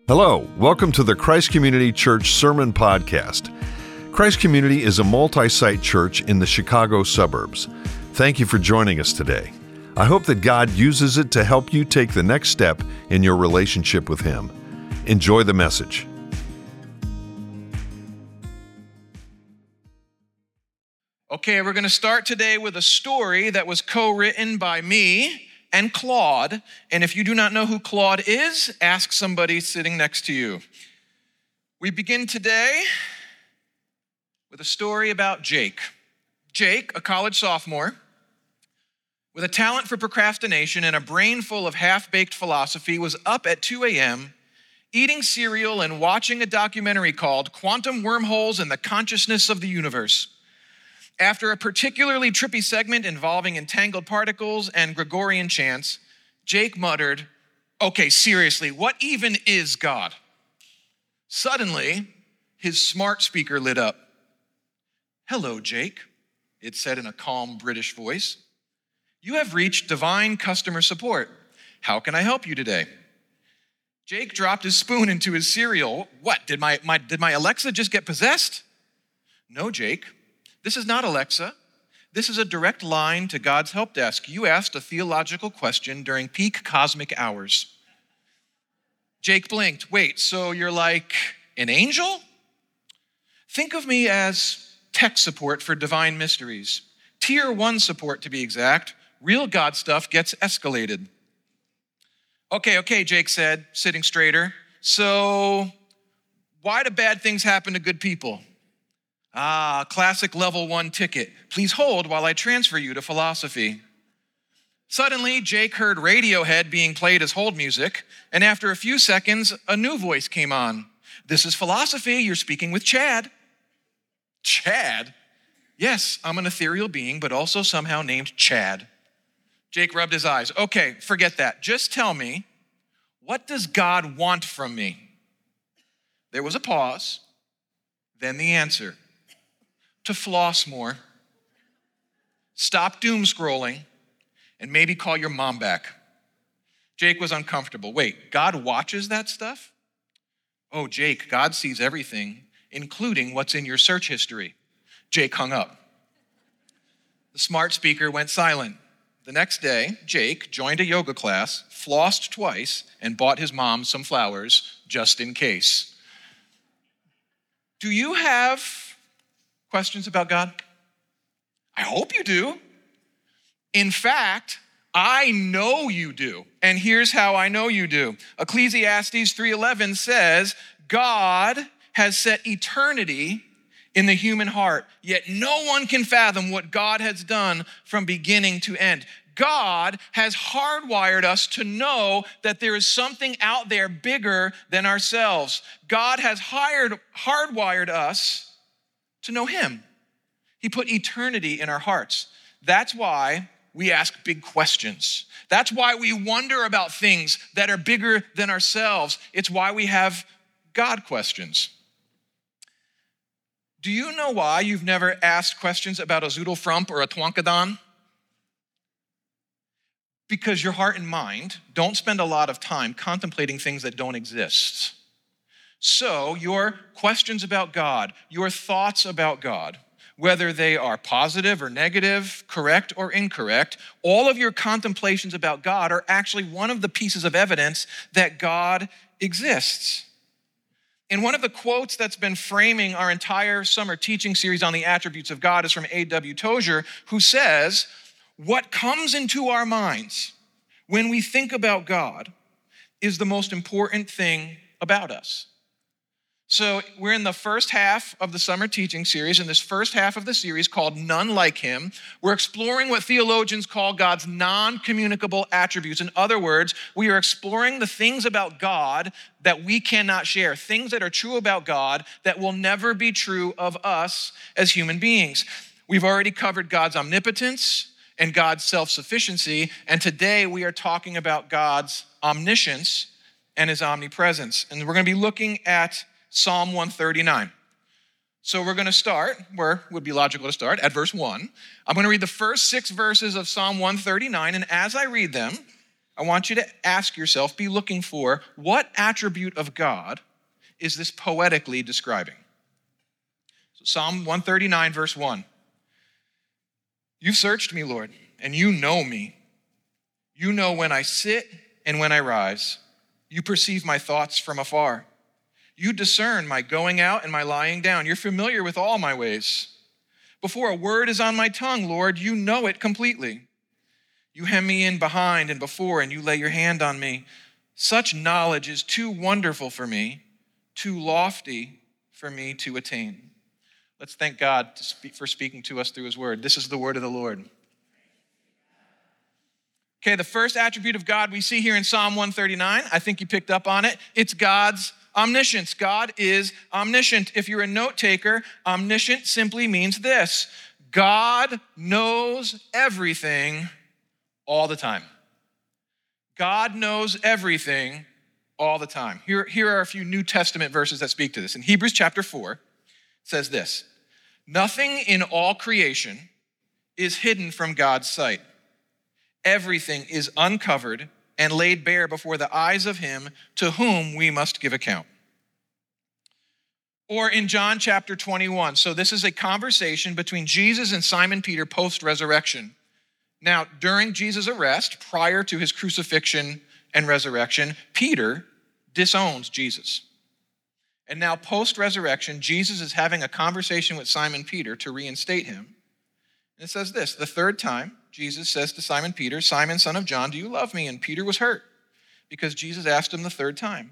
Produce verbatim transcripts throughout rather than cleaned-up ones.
Hello, welcome to the Christ Community Church Sermon Podcast. Christ Community is a multi-site church in the Chicago suburbs. Thank you for joining us today. I hope that God uses it to help you take the next step in your relationship with Him. Enjoy the message. Okay, we're going to start today with a story that was co-written by me and Claude. And if you do not know who Claude is, ask somebody sitting next to you. We begin today with a story about Jake. Jake, a college sophomore, with a talent for procrastination and a brain full of half-baked philosophy, was up at two a.m., eating cereal and watching a documentary called Quantum Wormholes and the Consciousness of the Universe. After a particularly trippy segment involving entangled particles and Gregorian chants, Jake muttered, "Okay, seriously, what even is God?" Suddenly, his smart speaker lit up. "Hello, Jake," it said in a calm British voice. "You have reached Divine Customer Support. How can I help you today?" Jake dropped his spoon into his cereal. What, did my, my, did my Alexa just get possessed? "No, Jake. This is not Alexa. This is a direct line to God's help desk. You asked a theological question during peak cosmic hours." Jake blinked. "Wait, so you're like an angel?" "Think of me as tech support for divine mysteries. Tier one support, to be exact. Real God stuff gets escalated." Okay, okay, Jake said, sitting straighter. "So why do bad things happen to good people?" "Ah, classic level one ticket. Please hold while I transfer you to philosophy." Suddenly, Jake heard Radiohead being played as hold music, and after a few seconds, a new voice came on. "This is philosophy. You're speaking with Chad." "Chad?" "Yes, I'm an ethereal being, but also somehow named Chad." Jake rubbed his eyes. "Okay, forget that. Just tell me, what does God want from me?" There was a pause, then the answer. "To floss more, stop doom scrolling, and maybe call your mom back." Jake was uncomfortable. "Wait, God watches that stuff?" "Oh, Jake, God sees everything, including what's in your search history." Jake hung up. The smart speaker went silent. The next day, Jake joined a yoga class, flossed twice, and bought his mom some flowers just in case. Do you have questions about God? I hope you do. In fact, I know you do. And here's how I know you do. Ecclesiastes three eleven says, "God has set eternity in the human heart, yet no one can fathom what God has done from beginning to end." God has hardwired us to know that there is something out there bigger than ourselves. God has hired, hardwired us to know Him. He put eternity in our hearts. That's why we ask big questions. That's why we wonder about things that are bigger than ourselves. It's why we have God questions. Do you know why you've never asked questions about a Zoodle Frump or a Twankadon? Because your heart and mind don't spend a lot of time contemplating things that don't exist. So your questions about God, your thoughts about God, whether they are positive or negative, correct or incorrect, all of your contemplations about God are actually one of the pieces of evidence that God exists. And one of the quotes that's been framing our entire summer teaching series on the attributes of God is from A W Tozer, who says, "What comes into our minds when we think about God is the most important thing about us." So we're in the first half of the summer teaching series. In this first half of the series called None Like Him, we're exploring what theologians call God's non-communicable attributes. In other words, we are exploring the things about God that we cannot share, things that are true about God that will never be true of us as human beings. We've already covered God's omnipotence and God's self-sufficiency, and today we are talking about God's omniscience and His omnipresence. And we're going to be looking at Psalm one thirty-nine. So we're going to start, where would be logical to start, at verse one. I'm going to read the first six verses of Psalm one thirty-nine, and as I read them, I want you to ask yourself, be looking for, what attribute of God is this poetically describing? So Psalm one thirty-nine, verse one. You've searched me, Lord, and you know me. You know when I sit and when I rise. You perceive my thoughts from afar. You discern my going out and my lying down. You're familiar with all my ways. Before a word is on my tongue, Lord, you know it completely. You hem me in behind and before, and you lay your hand on me. Such knowledge is too wonderful for me, too lofty for me to attain. Let's thank God for speaking to us through his word. This is the word of the Lord. Okay, the first attribute of God we see here in Psalm one thirty-nine, I think you picked up on it. It's God's omniscience. God is omniscient. If you're a note taker, omniscient simply means this: God knows everything all the time. God knows everything all the time. Here, here are a few New Testament verses that speak to this. In Hebrews chapter four, it says this: nothing in all creation is hidden from God's sight. Everything is uncovered and laid bare before the eyes of him to whom we must give account. Or in John chapter twenty-one. So this is a conversation between Jesus and Simon Peter post-resurrection. Now, during Jesus' arrest, prior to his crucifixion and resurrection, Peter disowns Jesus. And now post-resurrection, Jesus is having a conversation with Simon Peter to reinstate him. And it says this: the third time, Jesus says to Simon Peter, Simon, son of John, do you love me? And Peter was hurt because Jesus asked him the third time.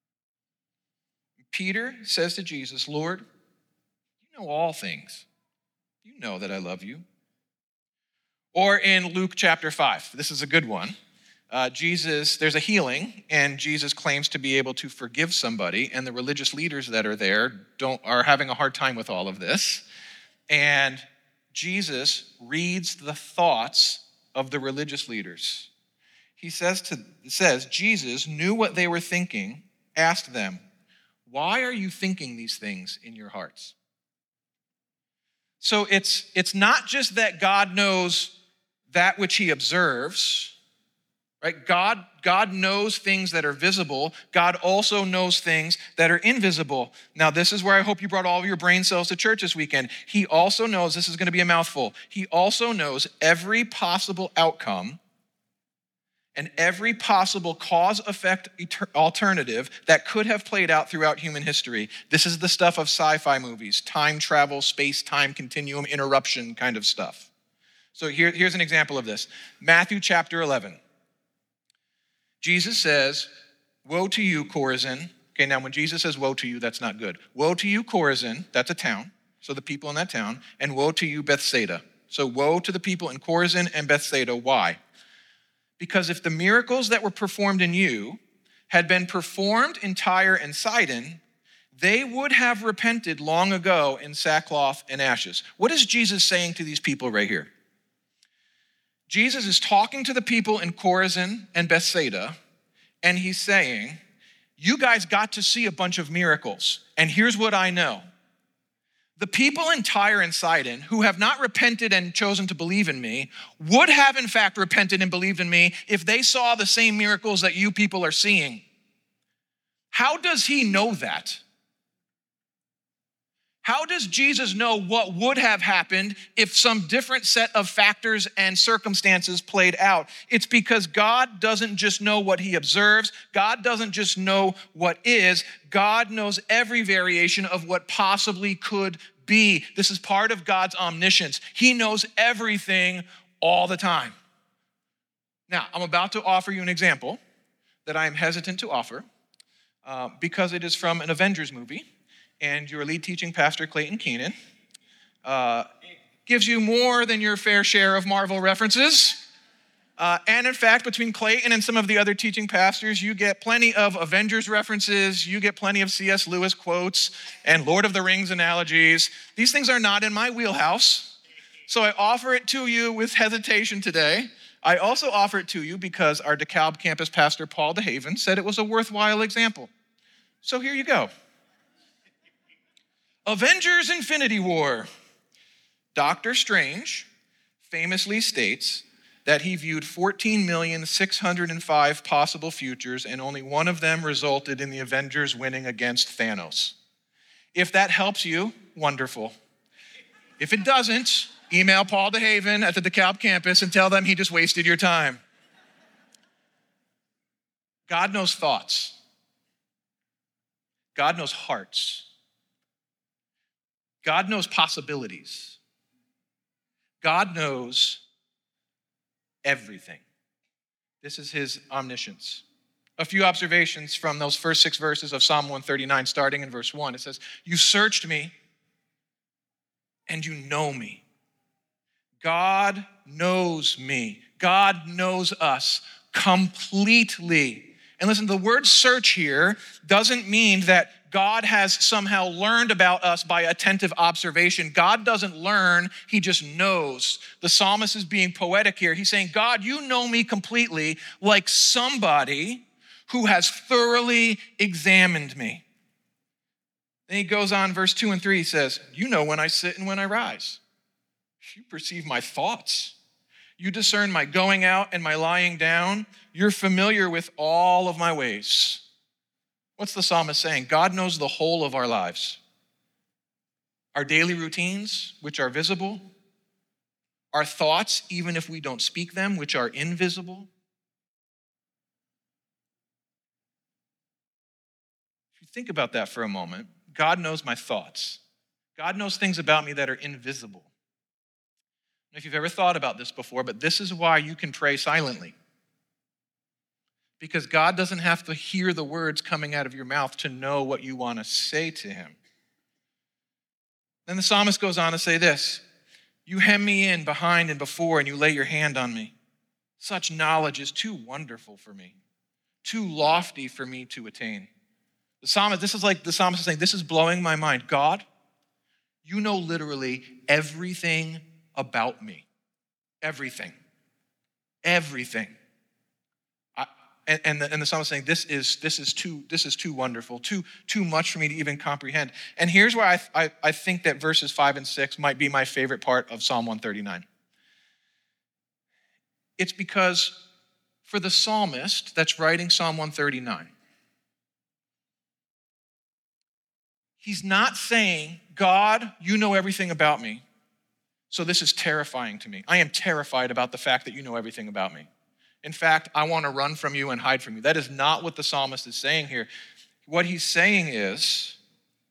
Peter says to Jesus, Lord, you know all things. You know that I love you. Or in Luke chapter five, this is a good one. Uh, Jesus, there's a healing, and Jesus claims to be able to forgive somebody, and the religious leaders that are there don't are having a hard time with all of this. And Jesus reads the thoughts of the religious leaders. He says, to, says, Jesus knew what they were thinking, asked them, why are you thinking these things in your hearts? So it's, it's not just that God knows that which he observes, right? God, God knows things that are visible. God also knows things that are invisible. Now, this is where I hope you brought all of your brain cells to church this weekend. He also knows, this is going to be a mouthful, he also knows every possible outcome and every possible cause-effect alternative that could have played out throughout human history. This is the stuff of sci-fi movies, time travel, space-time continuum, interruption kind of stuff. So here, here's an example of this. Matthew chapter eleven. Jesus says, woe to you, Chorazin. Okay, now when Jesus says woe to you, that's not good. Woe to you, Chorazin, that's a town, so the people in that town, and woe to you, Bethsaida. So woe to the people in Chorazin and Bethsaida. Why? Because if the miracles that were performed in you had been performed in Tyre and Sidon, they would have repented long ago in sackcloth and ashes. What is Jesus saying to these people right here? Jesus is talking to the people in Chorazin and Bethsaida, and he's saying, you guys got to see a bunch of miracles, and here's what I know. The people in Tyre and Sidon who have not repented and chosen to believe in me would have in fact repented and believed in me if they saw the same miracles that you people are seeing. How does he know that? How does Jesus know what would have happened if some different set of factors and circumstances played out? It's because God doesn't just know what he observes. God doesn't just know what is. God knows every variation of what possibly could be. This is part of God's omniscience. He knows everything all the time. Now, I'm about to offer you an example that I am hesitant to offer uh, because it is from an Avengers movie. And your lead teaching pastor, Clayton Keenan, uh, gives you more than your fair share of Marvel references. Uh, and in fact, between Clayton and some of the other teaching pastors, you get plenty of Avengers references, you get plenty of C S Lewis quotes and Lord of the Rings analogies. These things are not in my wheelhouse, so I offer it to you with hesitation today. I also offer it to you because our DeKalb campus pastor, Paul DeHaven, said it was a worthwhile example. So here you go. Avengers Infinity War. Doctor Strange famously states that he viewed fourteen million six hundred five possible futures, and only one of them resulted in the Avengers winning against Thanos. If that helps you, wonderful. If it doesn't, email Paul DeHaven at the DeKalb campus and tell them he just wasted your time. God knows thoughts. God knows hearts. God knows possibilities. God knows everything. This is his omniscience. A few observations from those first six verses of Psalm one thirty-nine, starting in verse one. It says, "You searched me, and you know me." God knows me. God knows us completely. And listen, the word search here doesn't mean that God has somehow learned about us by attentive observation. God doesn't learn, he just knows. The psalmist is being poetic here. He's saying, God, you know me completely, like somebody who has thoroughly examined me. Then he goes on, verse two and three, he says, you know when I sit and when I rise. You perceive my thoughts. You discern my going out and my lying down. You're familiar with all of my ways. What's the psalmist saying? God knows the whole of our lives. Our daily routines, which are visible. Our thoughts, even if we don't speak them, which are invisible. If you think about that for a moment, God knows my thoughts. God knows things about me that are invisible. If you've ever thought about this before, but this is why you can pray silently. Because God doesn't have to hear the words coming out of your mouth to know what you want to say to him. Then the psalmist goes on to say this, you hem me in behind and before, and you lay your hand on me. Such knowledge is too wonderful for me, too lofty for me to attain. The psalmist, this is like the psalmist is saying, this is blowing my mind. God, you know literally everything about me. Everything. Everything. I, and, and, the, and the psalmist is saying, this is, this is too, this is too wonderful, too, too much for me to even comprehend. And here's where I, I, I think that verses five and six might be my favorite part of Psalm one thirty-nine. It's because for the psalmist that's writing Psalm one thirty-nine, he's not saying, God, you know everything about me. So this is terrifying to me. I am terrified about the fact that you know everything about me. In fact, I want to run from you and hide from you. That is not what the psalmist is saying here. What he's saying is,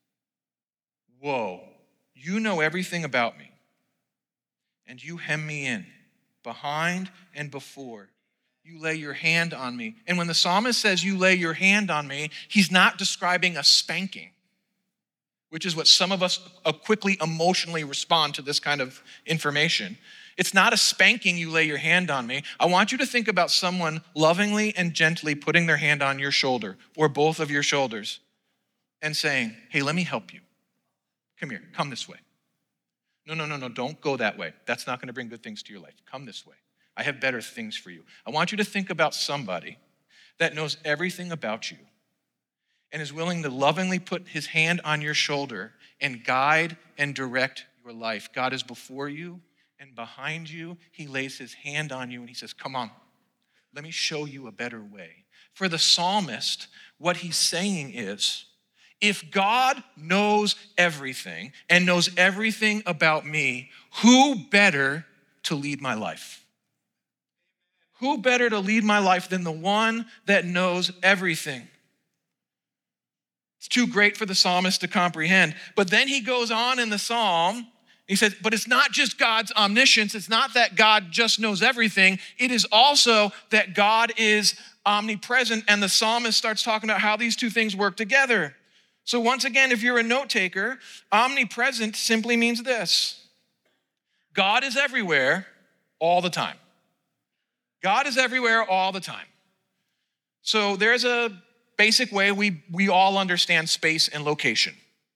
whoa, you know everything about me, and you hem me in, behind and before. You lay your hand on me. And when the psalmist says you lay your hand on me, he's not describing a spanking, which is what some of us quickly emotionally respond to this kind of information. It's not a spanking, you lay your hand on me. I want you to think about someone lovingly and gently putting their hand on your shoulder or both of your shoulders and saying, hey, let me help you. Come here, come this way. No, no, no, no, don't go that way. That's not going to bring good things to your life. Come this way. I have better things for you. I want you to think about somebody that knows everything about you and is willing to lovingly put his hand on your shoulder and guide and direct your life. God is before you and behind you. He lays his hand on you and he says, come on, let me show you a better way. For the psalmist, what he's saying is, if God knows everything and knows everything about me, who better to lead my life? Who better to lead my life than the one that knows everything? It's too great for the psalmist to comprehend. But then he goes on in the psalm, he says, but it's not just God's omniscience. It's not that God just knows everything. It is also that God is omnipresent. And the psalmist starts talking about how these two things work together. So once again, if you're a note taker, omnipresent simply means this. God is everywhere all the time. God is everywhere all the time. So there's a basic way we, we all understand space and location.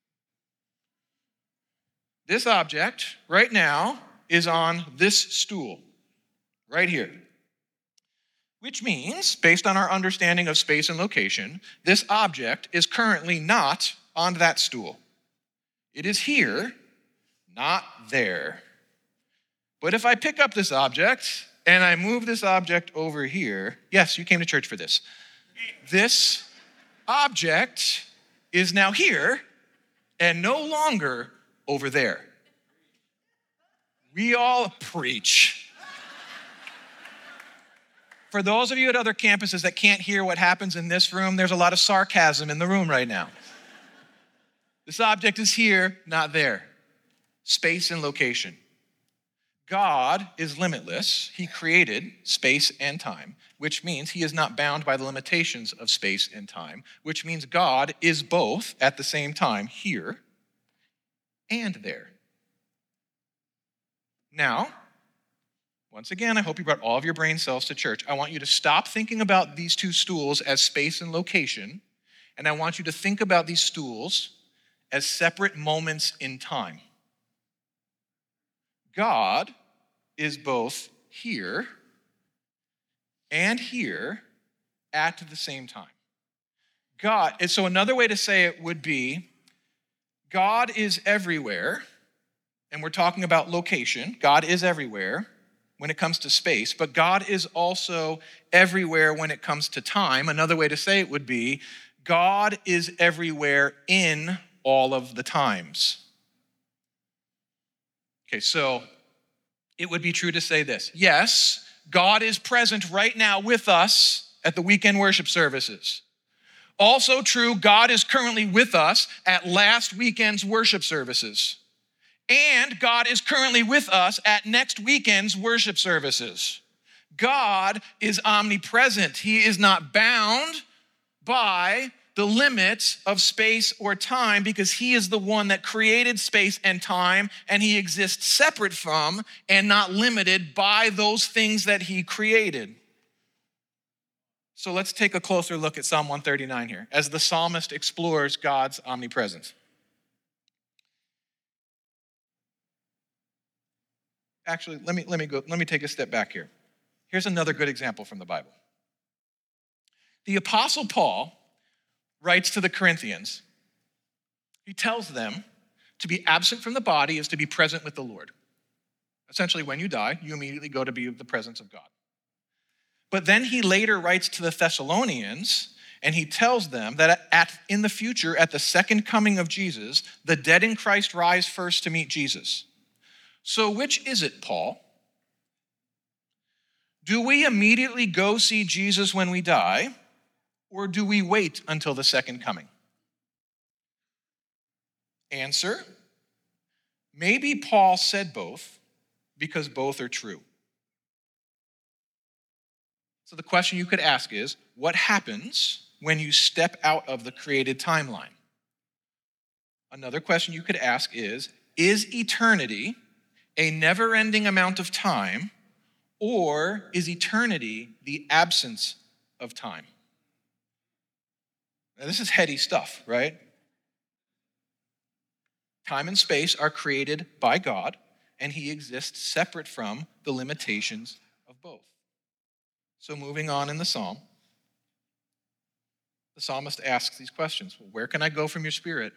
This object right now is on this stool right here, which means, based on our understanding of space and location, this object is currently not on that stool. It is here, not there. But if I pick up this object and I move this object over here, yes, you came to church for this. This object is now here and no longer over there. We all preach. For those of you at other campuses that can't hear what happens in this room, there's a lot of sarcasm in the room right now. This object is here, not there. Space and location. God is limitless. He created space and time, which means he is not bound by the limitations of space and time, which means God is both at the same time here and there. Now, once again, I hope you brought all of your brain cells to church. I want you to stop thinking about these two stools as space and location, and I want you to think about these stools as separate moments in time. God is both here and here at the same time. God, and so another way to say it would be, God is everywhere, and we're talking about location. God is everywhere when it comes to space, but God is also everywhere when it comes to time. Another way to say it would be, God is everywhere in all of the times. Okay, so it would be true to say this. Yes, God is present right now with us at the weekend worship services. Also true, God is currently with us at last weekend's worship services. And God is currently with us at next weekend's worship services. God is omnipresent. He is not bound by the limits of space or time because he is the one that created space and time, and he exists separate from and not limited by those things that he created. So let's take a closer look at Psalm one thirty-nine here as the psalmist explores God's omnipresence. Actually, let me, let me go, let me take a step back here. Here's another good example from the Bible. The Apostle Paul writes to the Corinthians. He tells them to be absent from the body is to be present with the Lord. Essentially, when you die, you immediately go to be in the presence of God. But then he later writes to the Thessalonians, and he tells them that at, in the future, at the second coming of Jesus, the dead in Christ rise first to meet Jesus. So which is it, Paul? Do we immediately go see Jesus when we die, or do we wait until the second coming? Answer, maybe Paul said both because both are true. So the question you could ask is, what happens when you step out of the created timeline? Another question you could ask is, is eternity a never-ending amount of time, or is eternity the absence of time? Now, this is heady stuff, right? Time and space are created by God, and he exists separate from the limitations of both. So moving on in the psalm, the psalmist asks these questions. Well, where can I go from your spirit?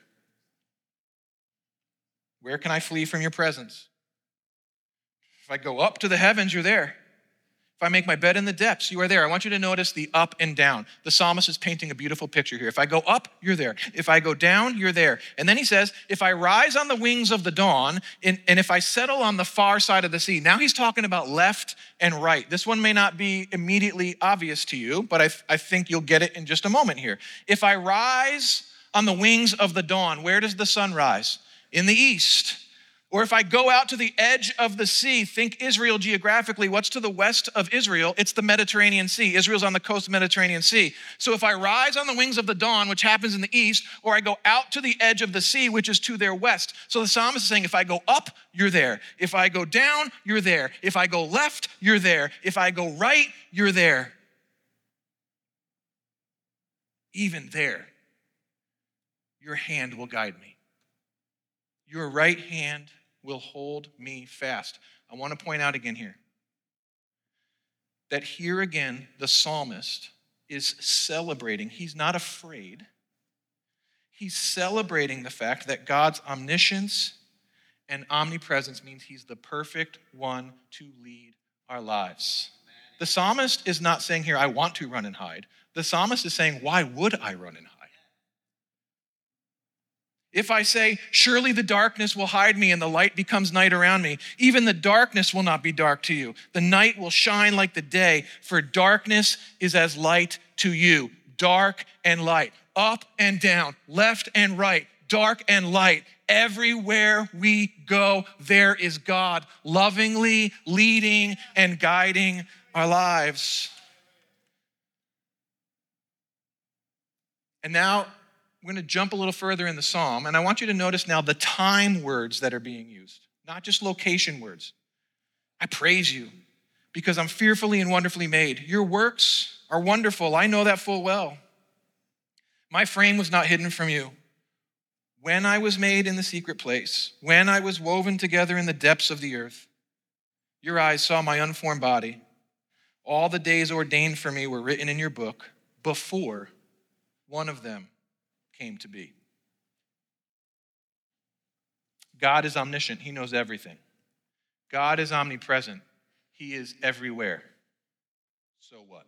Where can I flee from your presence? If I go up to the heavens, you're there. If I make my bed in the depths, you are there. I want you to notice the up and down. The psalmist is painting a beautiful picture here. If I go up, you're there. If I go down, you're there. And then he says, if I rise on the wings of the dawn, and, and if I settle on the far side of the sea. Now he's talking about left and right. This one may not be immediately obvious to you, but I, I think you'll get it in just a moment here. If I rise on the wings of the dawn, where does the sun rise? In the east. Or if I go out to the edge of the sea, think Israel geographically, what's to the west of Israel? It's the Mediterranean Sea. Israel's on the coast of the Mediterranean Sea. So if I rise on the wings of the dawn, which happens in the east, or I go out to the edge of the sea, which is to their west. So the psalmist is saying, if I go up, you're there. If I go down, you're there. If I go left, you're there. If I go right, you're there. Even there, your hand will guide me. Your right hand will hold me fast. I want to point out again here that here again, the psalmist is celebrating. He's not afraid. He's celebrating the fact that God's omniscience and omnipresence means he's the perfect one to lead our lives. The psalmist is not saying here, I want to run and hide. The psalmist is saying, why would I run and hide? If I say, surely the darkness will hide me and the light becomes night around me, even the darkness will not be dark to you. The night will shine like the day, for darkness is as light to you. Dark and light, up and down, left and right, dark and light. Everywhere we go, there is God lovingly leading and guiding our lives. And now, we're going to jump a little further in the psalm, and I want you to notice now the time words that are being used, not just location words. I praise you because I'm fearfully and wonderfully made. Your works are wonderful. I know that full well. My frame was not hidden from you. When I was made in the secret place, when I was woven together in the depths of the earth, your eyes saw my unformed body. All the days ordained for me were written in your book before one of them came to be. God is omniscient. He knows everything. God is omnipresent. He is everywhere. So what?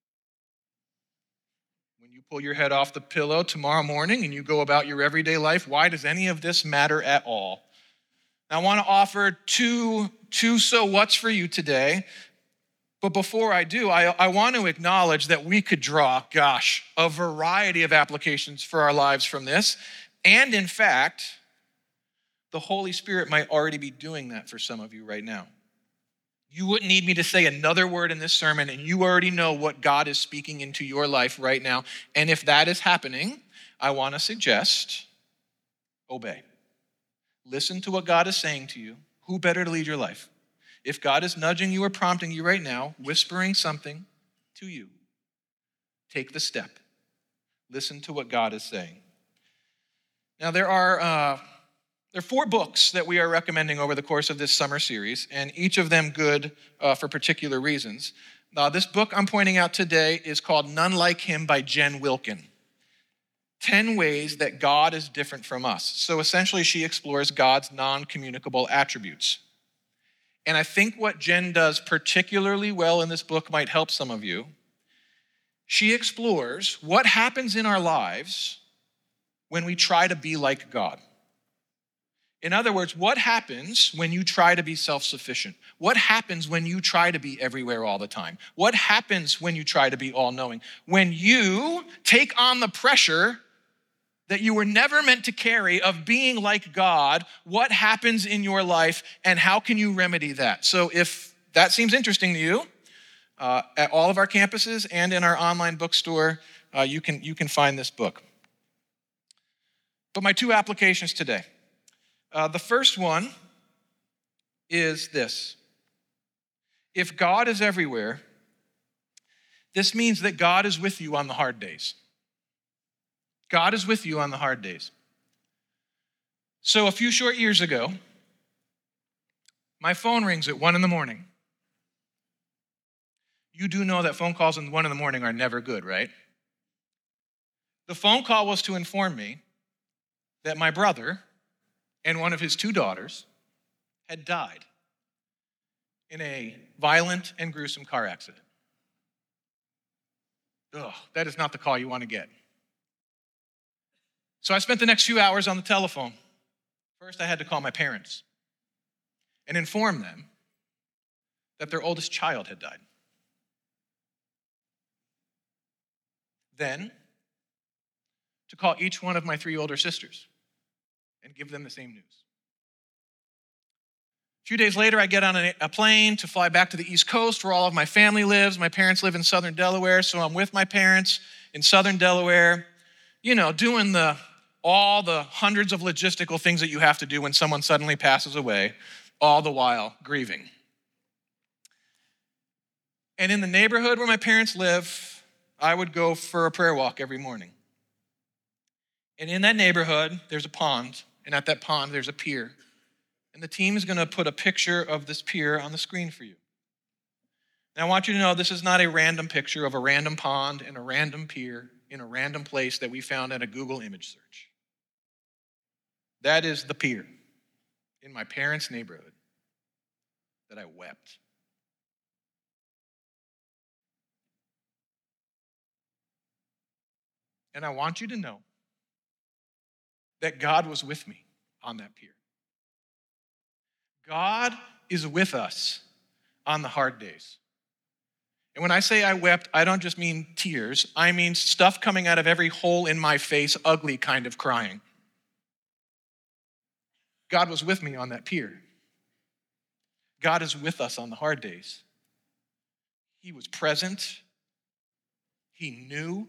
When you pull your head off the pillow tomorrow morning and you go about your everyday life, why does any of this matter at all? Now, I want to offer two, two so whats for you today. But before I do, I, I want to acknowledge that we could draw, gosh, a variety of applications for our lives from this. And in fact, the Holy Spirit might already be doing that for some of you right now. You wouldn't need me to say another word in this sermon, and you already know what God is speaking into your life right now. And if that is happening, I want to suggest obey. Listen to what God is saying to you. Who better to lead your life? If God is nudging you or prompting you right now, whispering something to you, take the step. Listen to what God is saying. Now, there are, uh, there are four books that we are recommending over the course of this summer series, and each of them good uh, for particular reasons. Now, this book I'm pointing out today is called None Like Him by Jen Wilkin. Ten ways that God is different from us. So essentially, she explores God's non-communicable attributes. And I think what Jen does particularly well in this book might help some of you. She explores what happens in our lives when we try to be like God. In other words, what happens when you try to be self-sufficient? What happens when you try to be everywhere all the time? What happens when you try to be all-knowing? When you take on the pressure that you were never meant to carry of being like God, what happens in your life and how can you remedy that? So if that seems interesting to you, uh, at all of our campuses and in our online bookstore, uh, you can, you can find this book. But my two applications today. Uh, the first one is this. If God is everywhere, this means that God is with you on the hard days. God is with you on the hard days. So a few short years ago, my phone rings at one in the morning. You do know that phone calls at one in the morning are never good, right? The phone call was to inform me that my brother and one of his two daughters had died in a violent and gruesome car accident. Ugh, that is not the call you want to get. So I spent the next few hours on the telephone. First, I had to call my parents and inform them that their oldest child had died. Then, to call each one of my three older sisters and give them the same news. A few days later, I get on a plane to fly back to the East Coast where all of my family lives. My parents live in southern Delaware, so I'm with my parents in southern Delaware, you know, doing the all the hundreds of logistical things that you have to do when someone suddenly passes away, all the while grieving. And in the neighborhood where my parents live, I would go for a prayer walk every morning. And in that neighborhood, there's a pond, and at that pond, there's a pier. And the team is going to put a picture of this pier on the screen for you. Now, I want you to know this is not a random picture of a random pond and a random pier in a random place that we found at a Google image search. That is the pier in my parents' neighborhood that I wept And I want you to know that God was with me on that pier. God is with us on the hard days. And when I say I wept, I don't just mean tears. I mean stuff coming out of every hole in my face, ugly kind of crying. God was with me on that pier. God is with us on the hard days. He was present. He knew.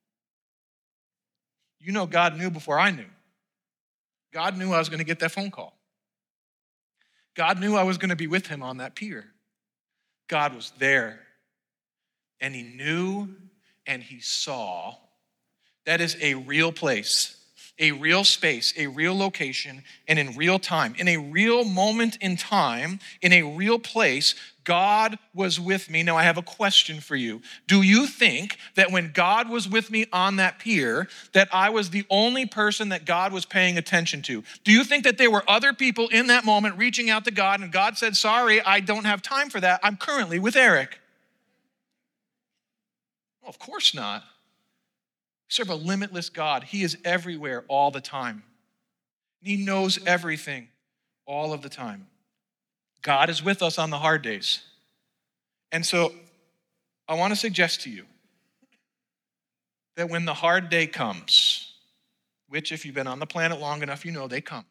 You know, God knew before I knew. God knew I was going to get that phone call. God knew I was going to be with him on that pier. God was there. And he knew and he saw. That is a real place, a real space, a real location, and in real time. In a real moment in time, in a real place, God was with me. Now I have a question for you. Do you think that when God was with me on that pier, that I was the only person that God was paying attention to? Do you think that there were other people in that moment reaching out to God and God said, sorry, I don't have time for that. I'm currently with Eric? Well, of course not. We serve a limitless God. He is everywhere all the time. He knows everything all of the time. God is with us on the hard days. And so I want to suggest to you that when the hard day comes, which if you've been on the planet long enough, you know they come,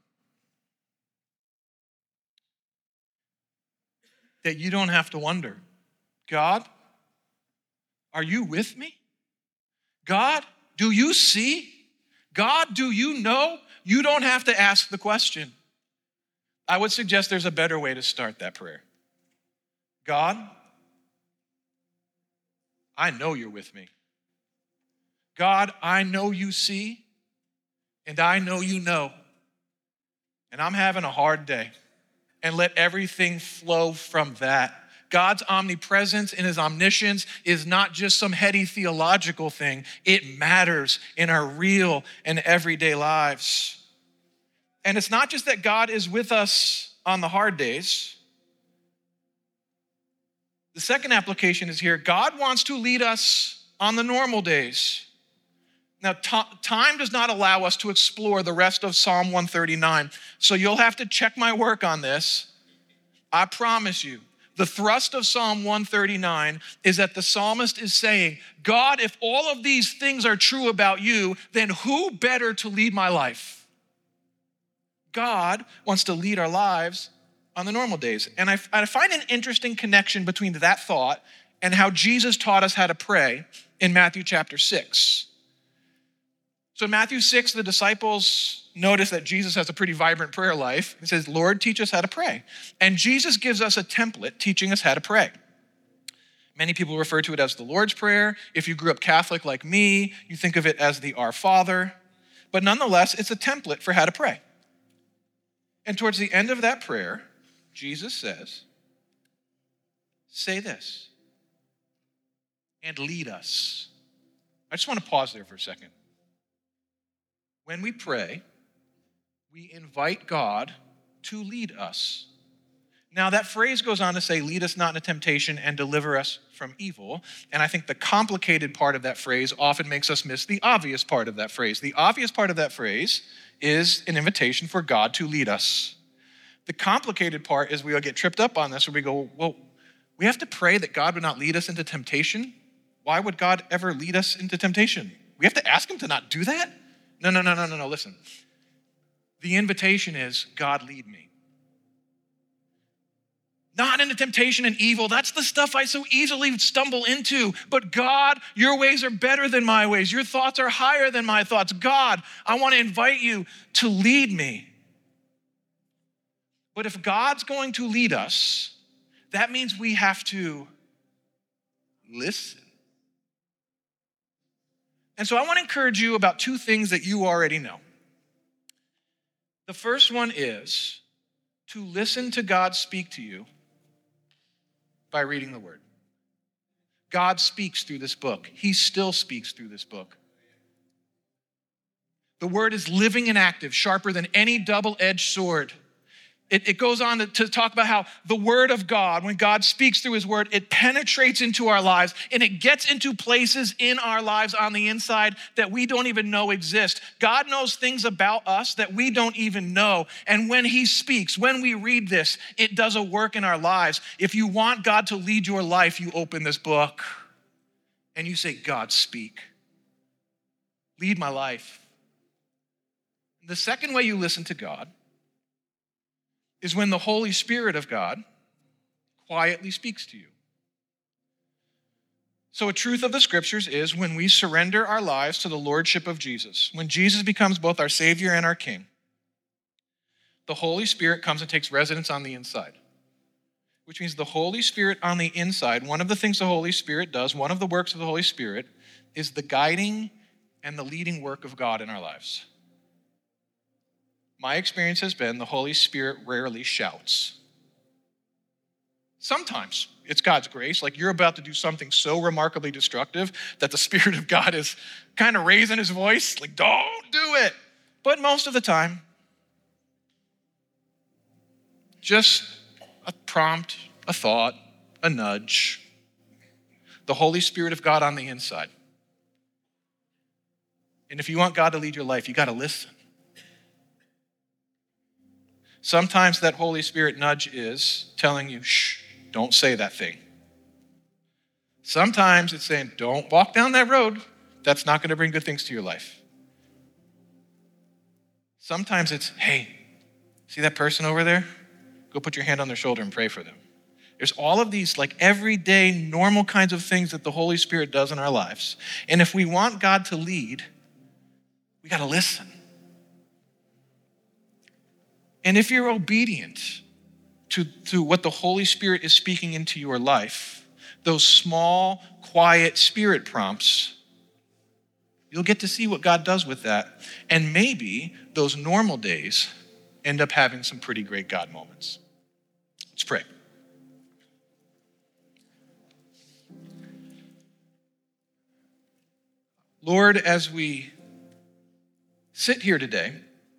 that you don't have to wonder, God, are you with me? God, do you see? God, do you know? You don't have to ask the question. I would suggest there's a better way to start that prayer. God, I know you're with me. God, I know you see, and I know you know. And I'm having a hard day. And let everything flow from that. God's omnipresence and his omniscience is not just some heady theological thing. It matters in our real and everyday lives. And it's not just that God is with us on the hard days. The second application is here. God wants to lead us on the normal days. Now, t- time does not allow us to explore the rest of Psalm one thirty-nine. So you'll have to check my work on this. I promise you. The thrust of Psalm one thirty-nine is that the psalmist is saying, God, if all of these things are true about you, then who better to lead my life? God wants to lead our lives on the normal days. And I, I find an interesting connection between that thought and how Jesus taught us how to pray in Matthew chapter six. So in Matthew six, the disciples notice that Jesus has a pretty vibrant prayer life. He says, Lord, teach us how to pray. And Jesus gives us a template teaching us how to pray. Many people refer to it as the Lord's Prayer. If you grew up Catholic like me, you think of it as the Our Father. But nonetheless, it's a template for how to pray. And towards the end of that prayer, Jesus says, say this, and lead us. I just want to pause there for a second. When we pray, we invite God to lead us. Now, that phrase goes on to say, lead us not into temptation and deliver us from evil. And I think the complicated part of that phrase often makes us miss the obvious part of that phrase. The obvious part of that phrase is an invitation for God to lead us. The complicated part is we all get tripped up on this where we go, well, we have to pray that God would not lead us into temptation. Why would God ever lead us into temptation? We have to ask him to not do that? No, no, no, no, no, no, listen. The invitation is, God, lead me. Not into temptation and evil. That's the stuff I so easily stumble into. But God, your ways are better than my ways. Your thoughts are higher than my thoughts. God, I want to invite you to lead me. But if God's going to lead us, that means we have to listen. And so I want to encourage you about two things that you already know. The first one is to listen to God speak to you by reading the word. God speaks through this book. He still speaks through this book. The word is living and active, sharper than any double-edged sword. It, it goes on to, to talk about how the word of God, when God speaks through his word, it penetrates into our lives and it gets into places in our lives on the inside that we don't even know exist. God knows things about us that we don't even know. And when he speaks, when we read this, it does a work in our lives. If you want God to lead your life, you open this book and you say, God, speak. Lead my life. The second way you listen to God is when the Holy Spirit of God quietly speaks to you. So a truth of the scriptures is when we surrender our lives to the lordship of Jesus, when Jesus becomes both our Savior and our King, the Holy Spirit comes and takes residence on the inside, which means the Holy Spirit on the inside, one of the things the Holy Spirit does, one of the works of the Holy Spirit is the guiding and the leading work of God in our lives. My experience has been the Holy Spirit rarely shouts. Sometimes it's God's grace, like you're about to do something so remarkably destructive that the Spirit of God is kind of raising his voice, like, don't do it. But most of the time, just a prompt, a thought, a nudge. The Holy Spirit of God on the inside. And if you want God to lead your life, you got to listen. Sometimes that Holy Spirit nudge is telling you, shh, don't say that thing. Sometimes it's saying, don't walk down that road. That's not going to bring good things to your life. Sometimes it's, hey, see that person over there? Go put your hand on their shoulder and pray for them. There's all of these like everyday, normal kinds of things that the Holy Spirit does in our lives. And if we want God to lead, we got to listen. And if you're obedient to, to what the Holy Spirit is speaking into your life, those small, quiet spirit prompts, you'll get to see what God does with that. And maybe those normal days end up having some pretty great God moments. Let's pray. Lord, as we sit here today,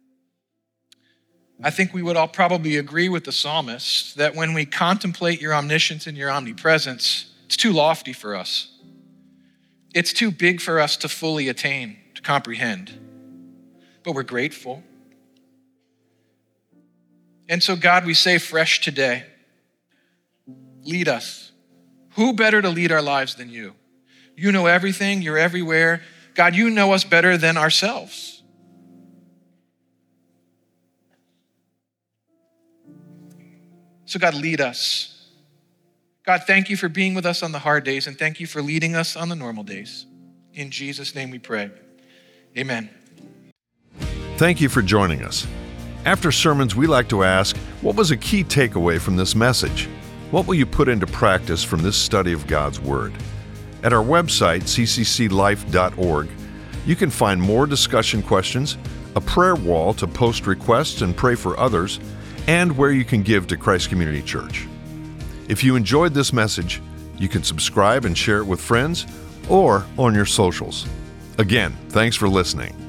I think we would all probably agree with the psalmist that when we contemplate your omniscience and your omnipresence, it's too lofty for us. It's too big for us to fully attain, to comprehend. But we're grateful. And so, God, we say fresh today, lead us. Who better to lead our lives than you? You know everything, you're everywhere. God, you know us better than ourselves. So God, lead us. God, thank you for being with us on the hard days, and thank you for leading us on the normal days. In Jesus' name we pray. Amen. Thank you for joining us. After sermons, we like to ask, what was a key takeaway from this message? What will you put into practice from this study of God's Word? At our website, c c c life dot org, you can find more discussion questions, a prayer wall to post requests and pray for others, and where you can give to Christ Community Church. If you enjoyed this message, you can subscribe and share it with friends or on your socials. Again, thanks for listening.